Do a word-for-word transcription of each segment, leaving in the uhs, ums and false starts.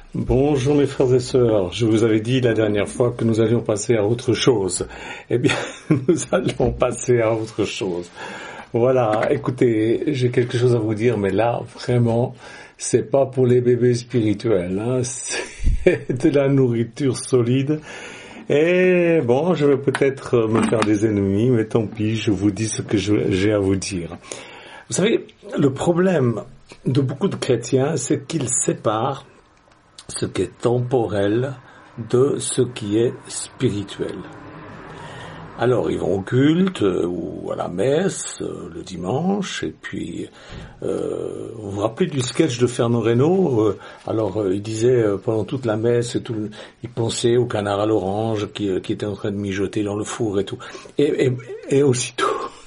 Bonjour mes frères et sœurs, je vous avais dit la dernière fois que nous allions passer à autre chose. Eh bien, nous allons passer à autre chose. Voilà, écoutez, j'ai quelque chose à vous dire, mais là, vraiment, c'est pas pour les bébés spirituels, hein, c'est de la nourriture solide. Et bon, je vais peut-être me faire des ennemis, mais tant pis, je vous dis ce que j'ai à vous dire. Vous savez, le problème de beaucoup de chrétiens, c'est qu'ils séparent ce qui est temporel de ce qui est spirituel. Alors, ils vont au culte euh, ou à la messe euh, le dimanche, et puis, euh, vous vous rappelez du sketch de Fernand Reynaud euh, Alors, euh, il disait euh, pendant toute la messe, et tout, il pensait au canard à l'orange qui, euh, qui était en train de mijoter dans le four et tout. Et, et, et aussitôt,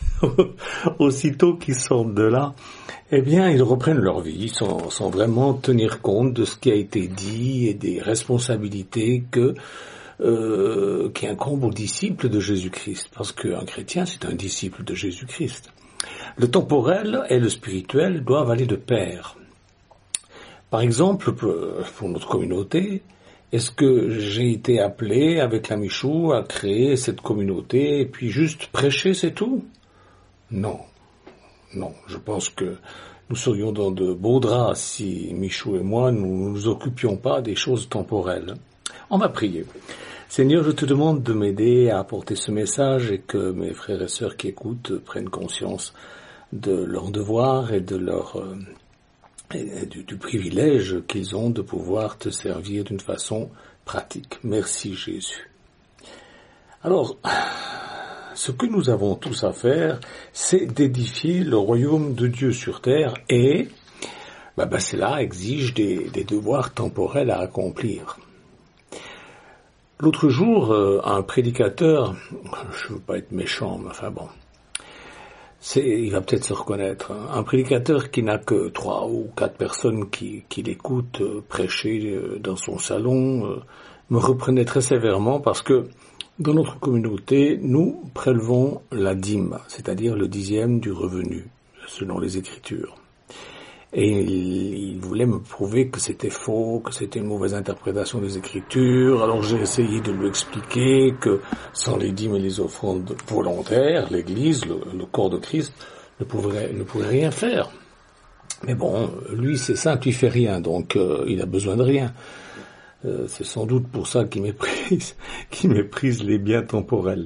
aussitôt qu'ils sortent de là, eh bien, ils reprennent leur vie sans, sans vraiment tenir compte de ce qui a été dit et des responsabilités que euh, qui incombent aux disciples de Jésus-Christ. Parce qu'un chrétien, c'est un disciple de Jésus-Christ. Le temporel et le spirituel doivent aller de pair. Par exemple, pour notre communauté, est-ce que j'ai été appelé avec la Michou à créer cette communauté et puis juste prêcher, c'est tout ? Non. Non, je pense que nous serions dans de beaux draps si Michou et moi nous nous occupions pas des choses temporelles. On va prier. Seigneur, je te demande de m'aider à apporter ce message et que mes frères et sœurs qui écoutent prennent conscience de leur devoir et de leur euh, et du, du privilège qu'ils ont de pouvoir te servir d'une façon pratique. Merci Jésus. Alors, ce que nous avons tous à faire, c'est d'édifier le royaume de Dieu sur terre et bah, bah, cela exige des, des devoirs temporels à accomplir. L'autre jour, euh, un prédicateur, je ne veux pas être méchant, mais enfin bon, c'est, il va peut-être se reconnaître, hein, un prédicateur qui n'a que trois ou quatre personnes qui, qui l'écoutent euh, prêcher euh, dans son salon, euh, me reprenait très sévèrement parce que dans notre communauté, nous prélevons la dîme, c'est-à-dire le dixième du revenu, selon les Écritures. Et il, il voulait me prouver que c'était faux, que c'était une mauvaise interprétation des Écritures. Alors j'ai essayé de lui expliquer que sans les dîmes et les offrandes volontaires, l'Église, le, le corps de Christ, ne pourrait, ne pourrait rien faire. Mais bon, lui c'est simple, il fait rien, donc euh, il a besoin de rien. Euh, c'est sans doute pour ça qu'il méprise, qu'il méprise les biens temporels.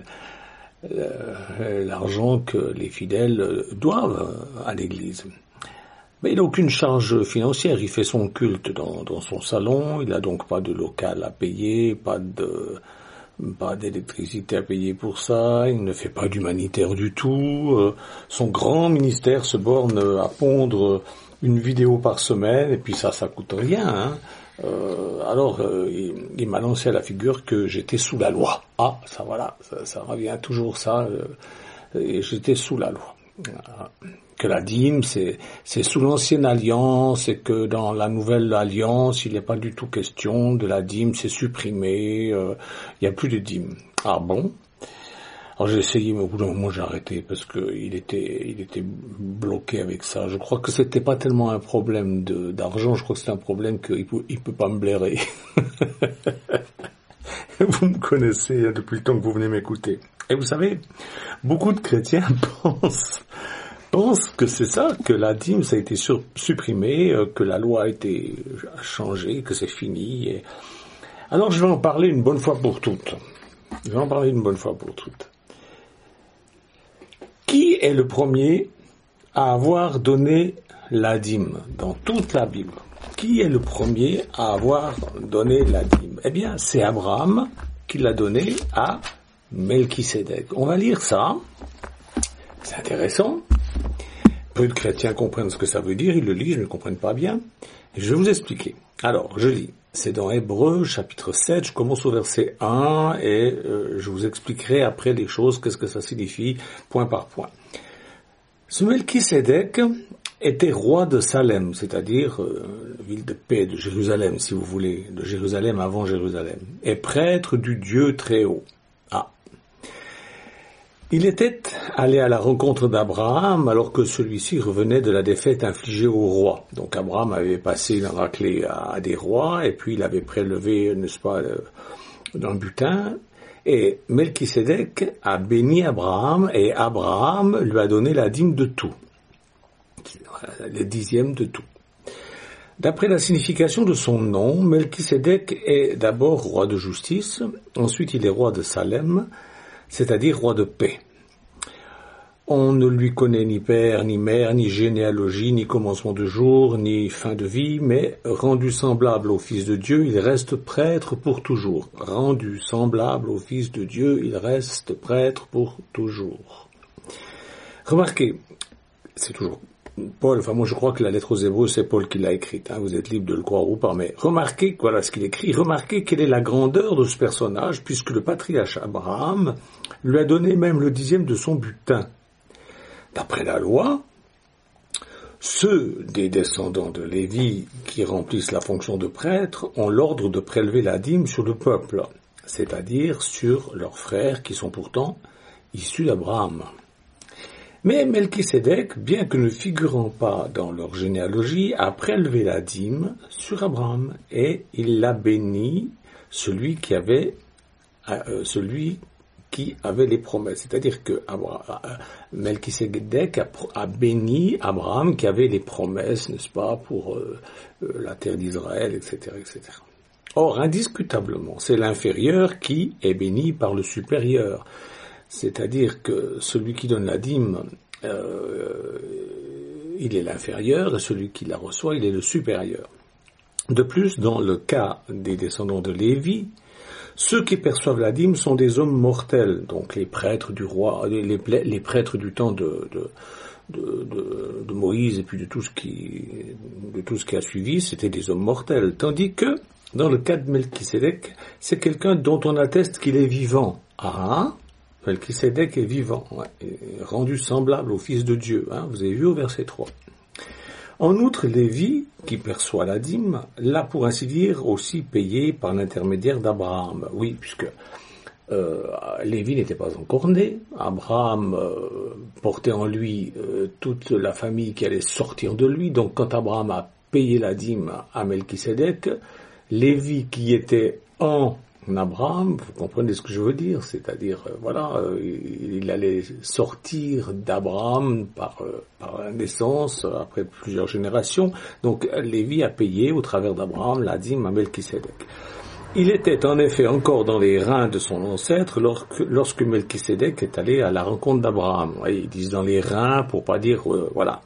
Euh, l'argent que les fidèles doivent à l'Église. Mais il n'a aucune charge financière, il fait son culte dans, dans son salon, il n'a donc pas de local à payer, pas de pas d'électricité à payer pour ça, il ne fait pas d'humanitaire du tout, euh, son grand ministère se borne à pondre une vidéo par semaine, et puis ça, ça coûte rien, hein. Euh, alors, euh, il, il m'a lancé à la figure que j'étais sous la loi. Ah, ça voilà, ça, ça revient toujours ça, euh, et j'étais sous la loi. Que la dîme, c'est, c'est sous l'ancienne alliance, et que dans la nouvelle alliance, il n'est pas du tout question de la dîme, c'est supprimé, euh, il n'y a plus de dîme. Ah bon? Alors j'ai essayé, mais au bout d'un moment j'ai arrêté parce que il était, il était bloqué avec ça. Je crois que c'était pas tellement un problème de, d'argent, je crois que c'est un problème qu'il peut, il peut pas me blairer. Vous me connaissez depuis le temps que vous venez m'écouter. Et vous savez, beaucoup de chrétiens pensent, pensent que c'est ça, que la dîme ça a été sur, supprimé, que la loi a été changée, que c'est fini. Et... Alors je vais en parler une bonne fois pour toutes. Je vais en parler une bonne fois pour toutes. Qui est le premier à avoir donné la dîme dans toute la Bible? Qui est le premier à avoir donné la dîme? Eh bien, c'est Abraham qui l'a donné à Melchisédek. On va lire ça. C'est intéressant. Peu de chrétiens comprennent ce que ça veut dire. Ils le lisent, ils ne le comprennent pas bien. Et je vais vous expliquer. Alors, je lis. C'est dans Hébreux, chapitre sept, je commence au verset un et euh, je vous expliquerai après les choses, qu'est-ce que ça signifie, point par point. Ce Melchisédek était roi de Salem, c'est-à-dire euh, ville de paix, de Jérusalem, si vous voulez, de Jérusalem avant Jérusalem, et prêtre du Dieu très haut. Ah. Il était allé à la rencontre d'Abraham alors que celui-ci revenait de la défaite infligée au roi. Donc Abraham avait passé une raclée à des rois et puis il avait prélevé, n'est-ce pas, d'un butin. Et Melchisédek a béni Abraham et Abraham lui a donné la dîme de tout, le dixième de tout. D'après la signification de son nom, Melchisédek est d'abord roi de justice, ensuite il est roi de Salem, c'est-à-dire roi de paix. On ne lui connaît ni père, ni mère, ni généalogie, ni commencement de jour, ni fin de vie, mais rendu semblable au Fils de Dieu, il reste prêtre pour toujours. Rendu semblable au Fils de Dieu, il reste prêtre pour toujours. Remarquez, c'est toujours Paul, enfin moi je crois que la lettre aux Hébreux, c'est Paul qui l'a écrite, hein, vous êtes libre de le croire ou pas, mais remarquez, voilà ce qu'il écrit, remarquez quelle est la grandeur de ce personnage, puisque le patriarche Abraham lui a donné même le dixième de son butin. D'après la loi, ceux des descendants de Lévi qui remplissent la fonction de prêtre ont l'ordre de prélever la dîme sur le peuple, c'est-à-dire sur leurs frères qui sont pourtant issus d'Abraham. Mais Melchisédek, bien que ne figurant pas dans leur généalogie, a prélevé la dîme sur Abraham et il l'a béni, celui qui avait, euh, celui qui avait les promesses. C'est-à-dire que Abraham, Melchisédek a, a béni Abraham qui avait les promesses, n'est-ce pas, pour euh, la terre d'Israël, et cetera, et cetera. Or, indiscutablement, c'est l'inférieur qui est béni par le supérieur. C'est-à-dire que celui qui donne la dîme, euh, il est l'inférieur, et celui qui la reçoit, il est le supérieur. De plus, dans le cas des descendants de Lévi, ceux qui perçoivent la dîme sont des hommes mortels, donc les prêtres du roi, les, les, les prêtres du temps de, de, de, de, de Moïse et puis de tout ce qui, de tout ce qui a suivi, c'était des hommes mortels. Tandis que, dans le cas de Melchisédek, c'est quelqu'un dont on atteste qu'il est vivant. Ah, Melchisédek est vivant, ouais, est rendu semblable au Fils de Dieu, hein, vous avez vu au verset trois. En outre, Lévi, qui perçoit la dîme, l'a pour ainsi dire aussi payé par l'intermédiaire d'Abraham. Oui, puisque euh, Lévi n'était pas encore né, Abraham euh, portait en lui euh, toute la famille qui allait sortir de lui, donc quand Abraham a payé la dîme à Melchisédek, Lévi qui était en Abraham, vous comprenez ce que je veux dire, c'est-à-dire, euh, voilà, euh, il allait sortir d'Abraham par, euh, par la naissance, après plusieurs générations, donc Lévi a payé au travers d'Abraham la dîme à Melchisédek. Il était en effet encore dans les reins de son ancêtre lorsque, lorsque Melchisédek est allé à la rencontre d'Abraham. Oui, ils disent dans les reins pour pas dire, euh, voilà.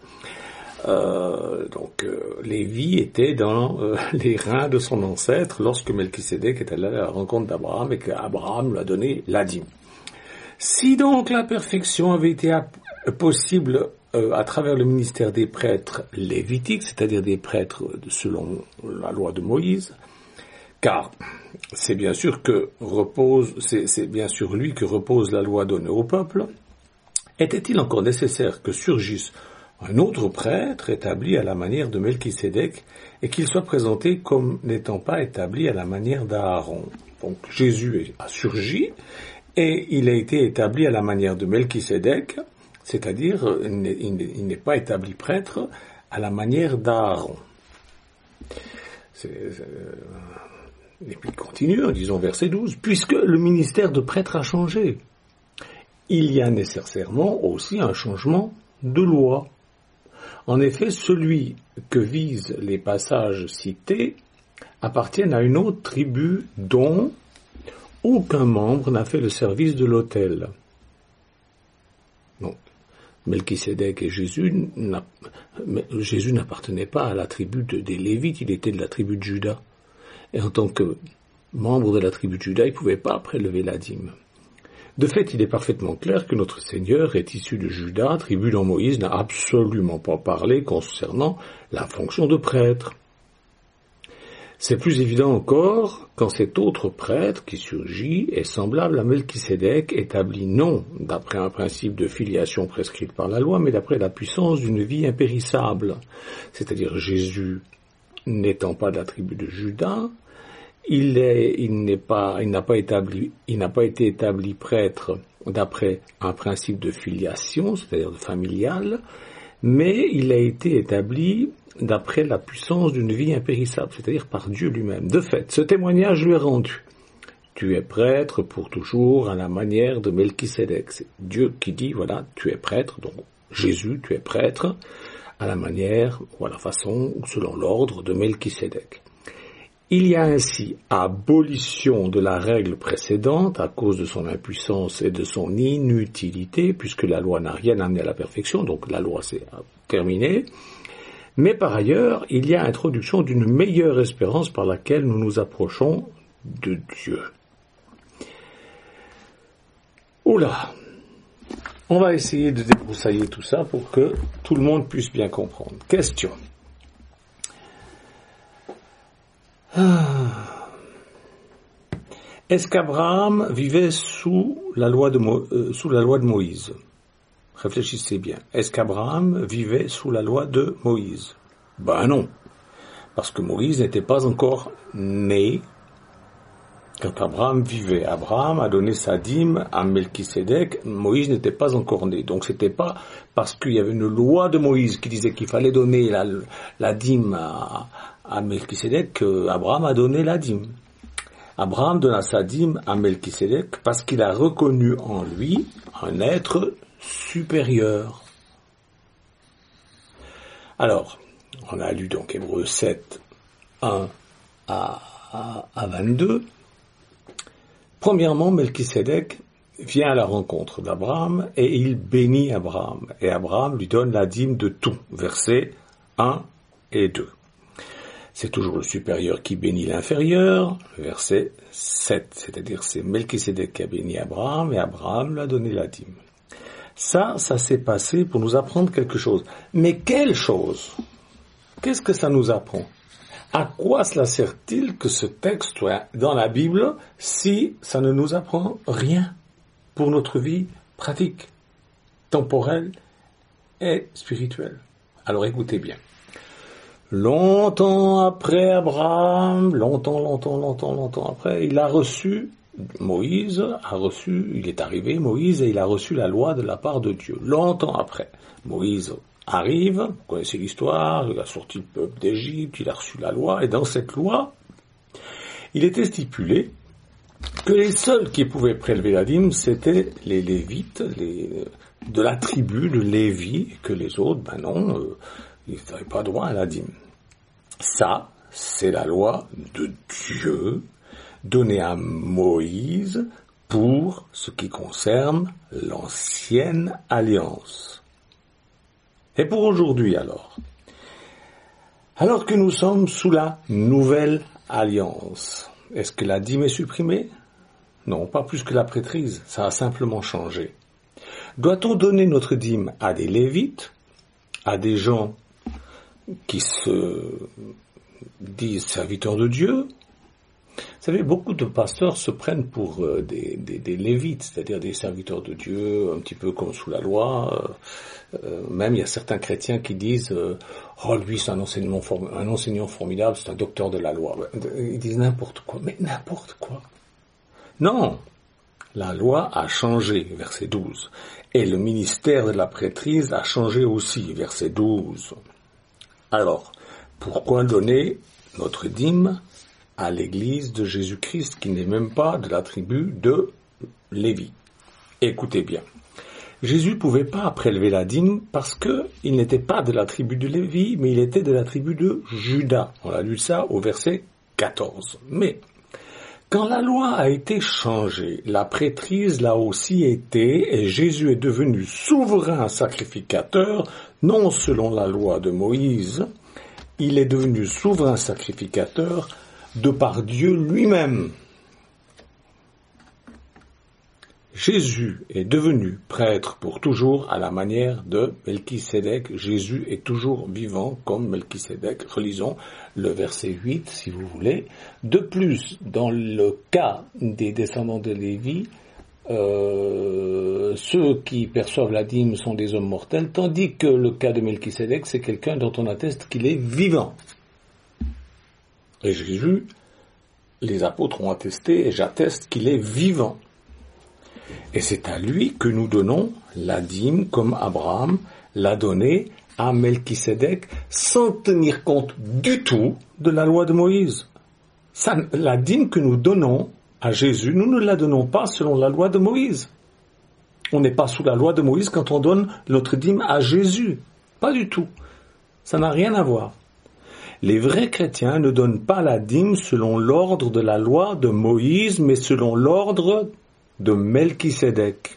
Euh, donc euh, Lévi était dans euh, les reins de son ancêtre lorsque Melchisédek est allé à la rencontre d'Abraham et qu'Abraham lui a donné la dîme. Si donc la perfection avait été possible euh, à travers le ministère des prêtres lévitiques, c'est-à-dire des prêtres selon la loi de Moïse, car c'est bien sûr que repose, c'est, c'est bien sur lui que repose la loi donnée au peuple, était-il encore nécessaire que surgisse un autre prêtre établi à la manière de Melchisédek et qu'il soit présenté comme n'étant pas établi à la manière d'Aaron. Donc Jésus a surgi et il a été établi à la manière de Melchisédek, c'est-à-dire il n'est pas établi prêtre à la manière d'Aaron. C'est, c'est, et puis il continue, disons verset douze, puisque le ministère de prêtre a changé, il y a nécessairement aussi un changement de loi. En effet, celui que visent les passages cités appartient à une autre tribu dont aucun membre n'a fait le service de l'autel. Donc, Melchisédek et Jésus, n'a, Jésus n'appartenait pas à la tribu de, des Lévites, il était de la tribu de Juda. Et en tant que membre de la tribu de Juda, il ne pouvait pas prélever la dîme. De fait, il est parfaitement clair que notre Seigneur est issu de Juda, tribu dont Moïse n'a absolument pas parlé concernant la fonction de prêtre. C'est plus évident encore quand cet autre prêtre qui surgit est semblable à Melchisédek, établi non d'après un principe de filiation prescrite par la loi, mais d'après la puissance d'une vie impérissable. C'est-à-dire Jésus n'étant pas de la tribu de Juda, il est, il n'est pas, il n'a pas établi, il n'a pas été établi prêtre d'après un principe de filiation, c'est-à-dire de familial, mais il a été établi d'après la puissance d'une vie impérissable, c'est-à-dire par Dieu lui-même. De fait, ce témoignage lui est rendu. Tu es prêtre pour toujours à la manière de Melchisédek. C'est Dieu qui dit, voilà, tu es prêtre, donc Jésus, tu es prêtre, à la manière, ou à la façon, ou selon l'ordre de Melchisédek. Il y a ainsi abolition de la règle précédente à cause de son impuissance et de son inutilité, puisque la loi n'a rien amené à la perfection, donc la loi c'est terminé. Mais par ailleurs, il y a introduction d'une meilleure espérance par laquelle nous nous approchons de Dieu. Oula, on va essayer de débroussailler tout ça pour que tout le monde puisse bien comprendre. Question. Ah. Est-ce qu'Abraham vivait sous la loi de, Mo- euh, sous la loi de Moïse? Réfléchissez bien. Est-ce qu'Abraham vivait sous la loi de Moïse? Ben non. Parce que Moïse n'était pas encore né quand Abraham vivait. Abraham a donné sa dîme à Melchisédek. Moïse n'était pas encore né. Donc c'était pas parce qu'il y avait une loi de Moïse qui disait qu'il fallait donner la, la dîme à, à Melchisédek qu'Abraham a donné la dîme. Abraham donna sa dîme à Melchisédek parce qu'il a reconnu en lui un être supérieur. Alors, on a lu donc Hébreux sept, un à, à, à vingt-deux. Premièrement, Melchisédek vient à la rencontre d'Abraham et il bénit Abraham. Et Abraham lui donne la dîme de tout, versets un et deux. C'est toujours le supérieur qui bénit l'inférieur, verset sept. C'est-à-dire c'est Melchisédek qui a béni Abraham et Abraham lui a donné la dîme. Ça, ça s'est passé pour nous apprendre quelque chose. Mais quelle chose? Qu'est-ce que ça nous apprend? À quoi cela sert-il que ce texte soit dans la Bible si ça ne nous apprend rien pour notre vie pratique, temporelle et spirituelle? Alors écoutez bien. Longtemps après Abraham, longtemps, longtemps, longtemps, longtemps après, il a reçu, Moïse a reçu, il est arrivé, Moïse, et il a reçu la loi de la part de Dieu. Longtemps après, Moïse arrive, vous connaissez l'histoire, il a sorti le peuple d'Égypte, il a reçu la loi, et dans cette loi, il était stipulé que les seuls qui pouvaient prélever la dîme, c'était les Lévites, les, de la tribu de Lévi, et que les autres, ben non, euh, ils n'avaient pas droit à la dîme. Ça, c'est la loi de Dieu donnée à Moïse pour ce qui concerne l'ancienne alliance. Et pour aujourd'hui alors, alors que nous sommes sous la nouvelle alliance, est-ce que la dîme est supprimée? Non, pas plus que la prêtrise, ça a simplement changé. Doit-on donner notre dîme à des Lévites, à des gens qui se disent serviteurs de Dieu? Vous savez, beaucoup de pasteurs se prennent pour euh, des, des, des lévites, c'est-à-dire des serviteurs de Dieu, un petit peu comme sous la loi. Euh, euh, même il y a certains chrétiens qui disent euh, « Oh, lui, c'est un, enseignement form- un enseignant formidable, c'est un docteur de la loi. » Ils disent n'importe quoi, mais n'importe quoi. Non, la loi a changé, verset douze. Et le ministère de la prêtrise a changé aussi, verset douze. Alors, pourquoi donner notre dîme à l'église de Jésus-Christ, qui n'est même pas de la tribu de Lévi? Écoutez bien. Jésus ne pouvait pas prélever la dîme parce qu'il n'était pas de la tribu de Lévi, mais il était de la tribu de Juda. On a lu ça au verset quatorze. Mais, quand la loi a été changée, la prêtrise l'a aussi été, et Jésus est devenu souverain sacrificateur, non selon la loi de Moïse, il est devenu souverain sacrificateur de par Dieu lui-même. Jésus est devenu prêtre pour toujours à la manière de Melchisédek. Jésus est toujours vivant comme Melchisédek. Relisons le verset huit, si vous voulez. De plus, dans le cas des descendants de Lévi, euh, ceux qui perçoivent la dîme sont des hommes mortels, tandis que le cas de Melchisédek, c'est quelqu'un dont on atteste qu'il est vivant. Et Jésus les apôtres ont attesté, et j'atteste qu'il est vivant. Et c'est à lui que nous donnons la dîme, comme Abraham l'a donnée à Melchisédek, sans tenir compte du tout de la loi de Moïse. Ça, la dîme que nous donnons à Jésus, nous ne la donnons pas selon la loi de Moïse. On n'est pas sous la loi de Moïse quand on donne notre dîme à Jésus. Pas du tout. Ça n'a rien à voir. Les vrais chrétiens ne donnent pas la dîme selon l'ordre de la loi de Moïse, mais selon l'ordre de Melchisédek.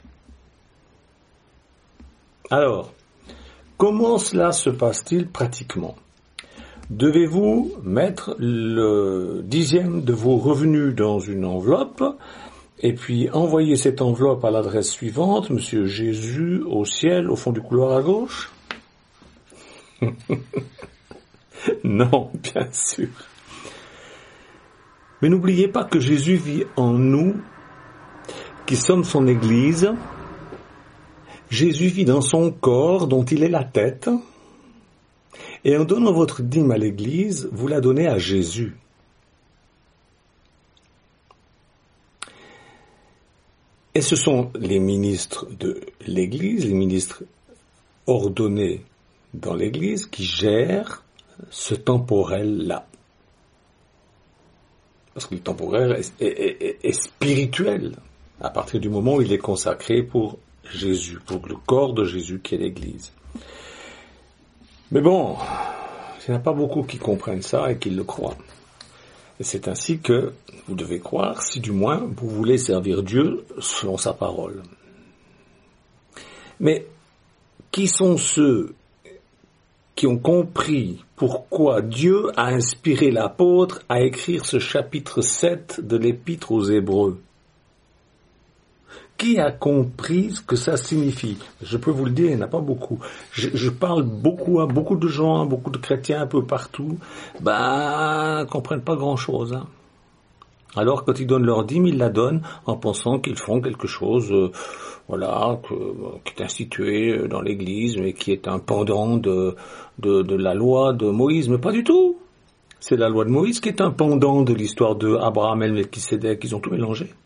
Alors, comment cela se passe-t-il pratiquement ? Devez-vous mettre le dixième de vos revenus dans une enveloppe et puis envoyer cette enveloppe à l'adresse suivante, Monsieur Jésus au ciel, au fond du couloir à gauche ? Non, bien sûr. Mais n'oubliez pas que Jésus vit en nous, qui sommes son Église. Jésus vit dans son corps, dont il est la tête. Et en donnant votre dîme à l'Église, vous la donnez à Jésus. Et ce sont les ministres de l'Église, les ministres ordonnés dans l'Église, qui gèrent ce temporel-là. Parce que le temporel est, est, est, est spirituel, à partir du moment où il est consacré pour Jésus, pour le corps de Jésus qui est l'Église. Mais bon, il n'y en a pas beaucoup qui comprennent ça et qui le croient. Et c'est ainsi que vous devez croire, si du moins vous voulez servir Dieu selon sa parole. Mais qui sont ceux qui ont compris pourquoi Dieu a inspiré l'apôtre à écrire ce chapitre sept de l'Épître aux Hébreux? Qui a compris ce que ça signifie? Je peux vous le dire, il n'y en a pas beaucoup. Je, je parle beaucoup à beaucoup de gens, à beaucoup de chrétiens un peu partout, ben, ils ne comprennent pas grand-chose. Hein. Alors, quand ils donnent leur dîme, ils la donnent en pensant qu'ils font quelque chose, euh, voilà, que, qui est institué dans l'Église, mais qui est un pendant de, de, de la loi de Moïse. Mais pas du tout. C'est la loi de Moïse qui est un pendant de l'histoire de Abraham et Melchisédek. Ils ont tout mélangé.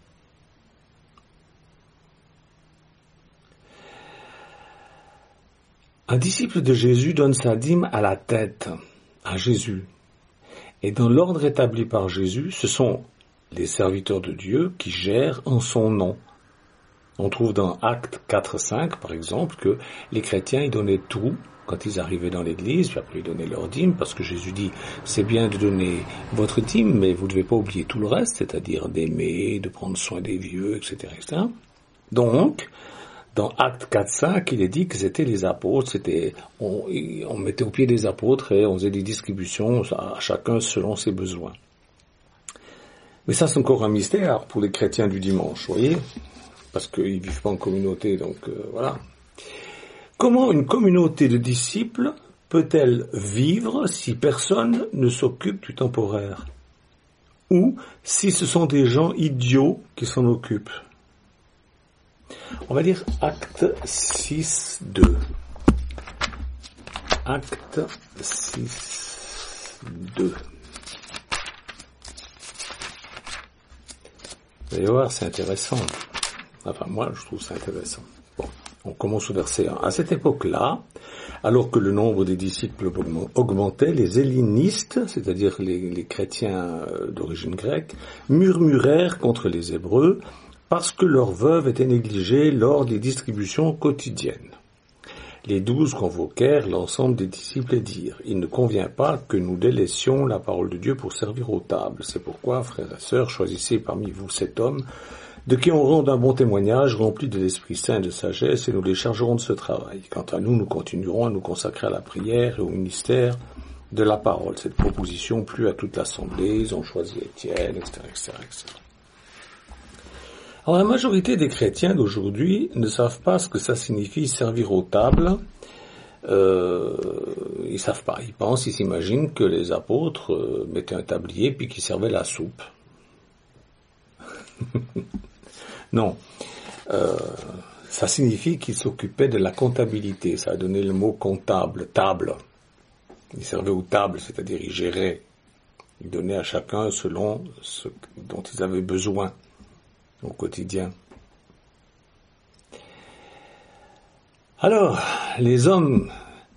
Un disciple de Jésus donne sa dîme à la tête, à Jésus. Et dans l'ordre établi par Jésus, ce sont les serviteurs de Dieu qui gèrent en son nom. On trouve dans Actes quatre cinq, par exemple, que les chrétiens, ils donnaient tout quand ils arrivaient dans l'église, puis après ils donnaient leur dîme, parce que Jésus dit, c'est bien de donner votre dîme, mais vous ne devez pas oublier tout le reste, c'est-à-dire d'aimer, de prendre soin des vieux, et cetera, et cetera. Donc, dans Actes quatre cinq, il est dit que c'était les apôtres, c'était, on, on mettait au pied des apôtres et on faisait des distributions à chacun selon ses besoins. Mais ça, c'est encore un mystère pour les chrétiens du dimanche, vous voyez, parce qu'ils vivent pas en communauté, donc euh, voilà. Comment une communauté de disciples peut-elle vivre si personne ne s'occupe du temporaire? Ou si ce sont des gens idiots qui s'en occupent? On va dire Acte six deux. Acte six deux. Vous allez voir, c'est intéressant. Enfin, moi, je trouve ça intéressant. Bon, on commence au verset un. À cette époque-là, alors que le nombre des disciples augmentait, les hellénistes, c'est-à-dire les, les chrétiens d'origine grecque, murmurèrent contre les Hébreux, parce que leurs veuves étaient négligées lors des distributions quotidiennes. Les douze convoquèrent l'ensemble des disciples et dirent, « Il ne convient pas que nous délaissions la parole de Dieu pour servir aux tables. C'est pourquoi, frères et sœurs, choisissez parmi vous cet homme, de qui on rende un bon témoignage, rempli de l'Esprit Saint et de sagesse, et nous les chargerons de ce travail. Quant à nous, nous continuerons à nous consacrer à la prière et au ministère de la parole. » Cette proposition plut à toute l'assemblée, ils ont choisi Étienne, et cetera, et cetera, et cetera. Alors la majorité des chrétiens d'aujourd'hui ne savent pas ce que ça signifie servir aux tables. Euh, ils savent pas. Ils pensent, ils s'imaginent que les apôtres euh, mettaient un tablier puis qu'ils servaient la soupe. Non. Euh, ça signifie qu'ils s'occupaient de la comptabilité. Ça a donné le mot comptable, table. Ils servaient aux tables, c'est-à-dire ils géraient Ils donnaient à chacun selon ce dont ils avaient besoin au quotidien. Alors, les hommes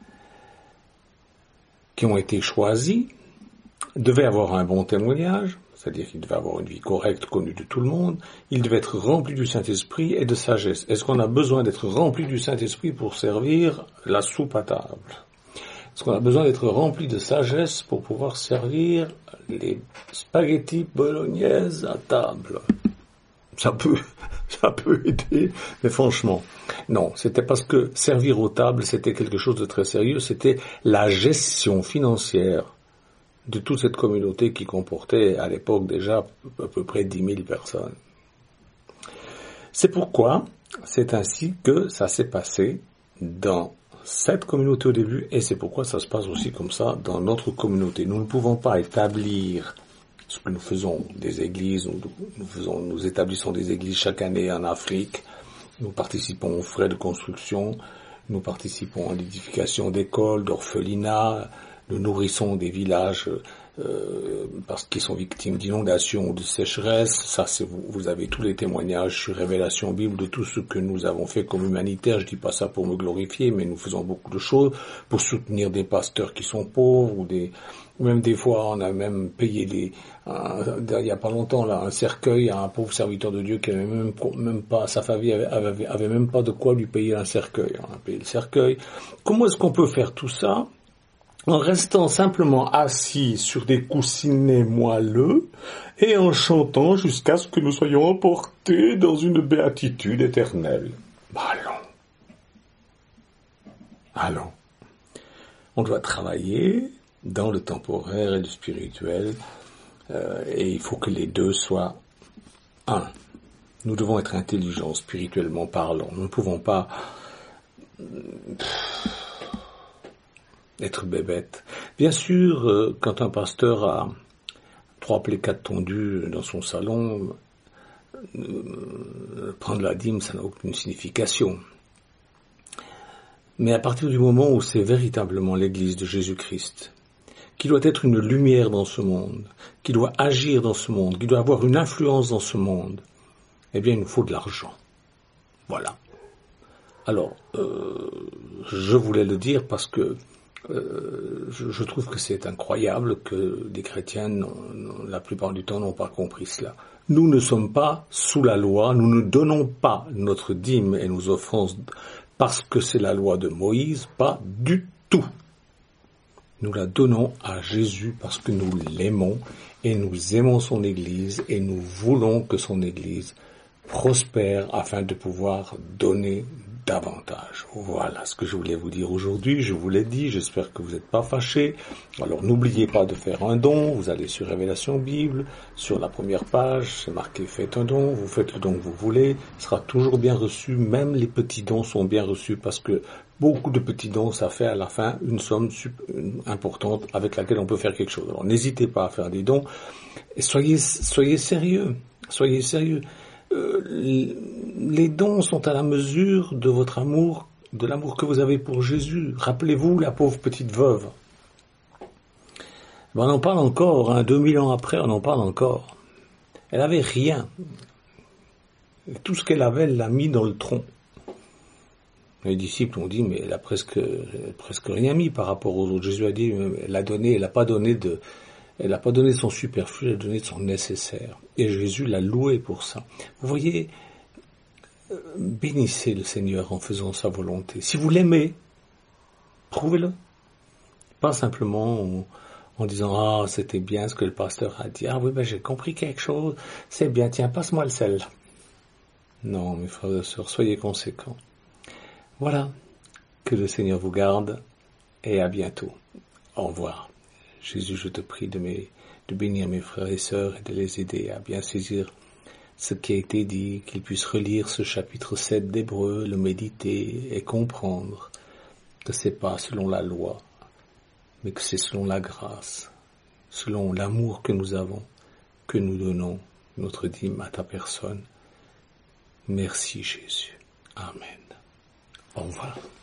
qui ont été choisis devaient avoir un bon témoignage, c'est-à-dire qu'ils devaient avoir une vie correcte, connue de tout le monde. Ils devaient être remplis du Saint-Esprit et de sagesse. Est-ce qu'on a besoin d'être rempli du Saint-Esprit pour servir la soupe à table? Est-ce qu'on a besoin d'être rempli de sagesse pour pouvoir servir les spaghettis bolognaises à table? Ça peut, ça peut aider, mais franchement, non. C'était parce que servir aux tables, c'était quelque chose de très sérieux. C'était la gestion financière de toute cette communauté qui comportait à l'époque déjà à peu près dix mille personnes. C'est pourquoi c'est ainsi que ça s'est passé dans cette communauté au début, et c'est pourquoi ça se passe aussi comme ça dans notre communauté. Nous ne pouvons pas établir ce que nous faisons des églises, nous, nous, faisons, nous établissons des églises chaque année en Afrique, nous participons aux frais de construction, nous participons à l'édification d'écoles, d'orphelinats, nous nourrissons des villages euh, parce qu'ils sont victimes d'inondations ou de sécheresse. Ça, c'est vous, vous avez tous les témoignages sur Révélation Bible de tout ce que nous avons fait comme humanitaire. Je dis pas ça pour me glorifier, mais nous faisons beaucoup de choses pour soutenir des pasteurs qui sont pauvres ou des, même des fois, on a même payé des, un, il y a pas longtemps là, un cercueil à un pauvre serviteur de Dieu qui avait même, même pas, sa famille avait, avait, avait même pas de quoi lui payer un cercueil. On a payé le cercueil. Comment est-ce qu'on peut faire tout ça en restant simplement assis sur des coussinets moelleux et en chantant jusqu'à ce que nous soyons emportés dans une béatitude éternelle? Bah allons. Allons. On doit travailler dans le temporaire et le spirituel, euh, et il faut que les deux soient un. Nous devons être intelligents spirituellement parlant. Nous ne pouvons pas être bébête. Bien sûr, euh, quand un pasteur a trois plaies quatre tondues dans son salon, euh, prendre la dîme, ça n'a aucune signification. Mais à partir du moment où c'est véritablement l'Église de Jésus-Christ, qui doit être une lumière dans ce monde, qui doit agir dans ce monde, qui doit avoir une influence dans ce monde, eh bien il nous faut de l'argent. Voilà. Alors, euh, je voulais le dire parce que Euh, je, je trouve que c'est incroyable que des chrétiens, non, non, la plupart du temps, n'ont pas compris cela. Nous ne sommes pas sous la loi, nous ne donnons pas notre dîme et nos offrandes parce que c'est la loi de Moïse, pas du tout. Nous la donnons à Jésus parce que nous l'aimons et nous aimons son Église et nous voulons que son Église prospère afin de pouvoir donner davantage. Voilà ce que je voulais vous dire aujourd'hui. Je vous l'ai dit, j'espère que vous n'êtes pas fâchés. Alors n'oubliez pas de faire un don. Vous allez sur Révélation Bible, sur la première page, c'est marqué faites un don. Vous faites le don que vous voulez, ce sera toujours bien reçu. Même les petits dons sont bien reçus parce que beaucoup de petits dons, ça fait à la fin une somme importante avec laquelle on peut faire quelque chose. Alors n'hésitez pas à faire des dons et soyez, soyez sérieux. Soyez sérieux. Euh, les dons sont à la mesure de votre amour, de l'amour que vous avez pour Jésus. Rappelez-vous la pauvre petite veuve. Ben, on en parle encore, hein, deux mille ans après, on en parle encore. Elle avait rien. Et tout ce qu'elle avait, elle l'a mis dans le tronc. Les disciples ont dit, mais elle a presque, presque rien mis par rapport aux autres. Jésus a dit, elle a donné, elle n'a pas donné de, elle n'a pas donné de son superflu, elle a donné de son nécessaire. Et Jésus l'a loué pour ça. Vous voyez, bénissez le Seigneur en faisant sa volonté. Si vous l'aimez, prouvez-le. Pas simplement en, en disant, ah, c'était bien ce que le pasteur a dit. Ah oui, ben j'ai compris quelque chose. C'est bien, tiens, passe-moi le sel. Non, mes frères et sœurs, soyez conséquents. Voilà. Que le Seigneur vous garde et à bientôt. Au revoir. Jésus, je te prie de, mes, de bénir mes frères et sœurs et de les aider à bien saisir ce qui a été dit, qu'ils puissent relire ce chapitre sept d'Hébreux, le méditer et comprendre que c'est pas selon la loi, mais que c'est selon la grâce, selon l'amour que nous avons, que nous donnons notre dîme à ta personne. Merci Jésus. Amen. Au revoir.